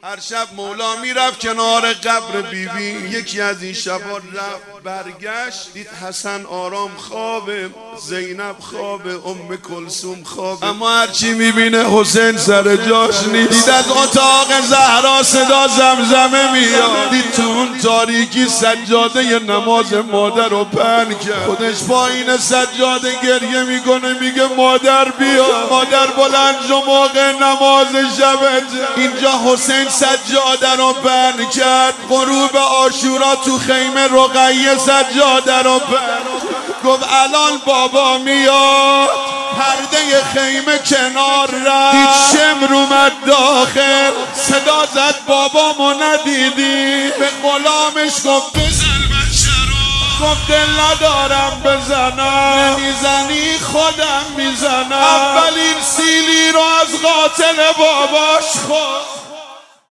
هر شب مولا میرفت کنار قبر بیبی. یکی از این شبا رفت برگشت دید حسن آرام خوابه، زینب خوابه، ام کلثوم خوابه، اما هرچی میبینه حسین سر جاش نیست. دید از اتاق زهرا صدا زمزمه میاد، دید تو اون تاریکی سجاده نماز مادر رو پهن کرد. خودش پایین سجاده گریه میکنه، میگه مادر بیا، مادر بلند شو موقع نماز شبت. اینجا حسین سجاده رو پهن کرد. غروب عاشورا تو خیمه رقیه سجاده رو پهن. گفت الان بابا میاد، پرده خیمه کنار رفت، دید شمر اومد داخل، صدا زد بابامو ندیدی؟ به غلامش گفت بزن بچه رو. گفت دل ندارم بزنم. نمیزنی خودم میزنم. اولین سیلی رو از قاتل باباش خورد.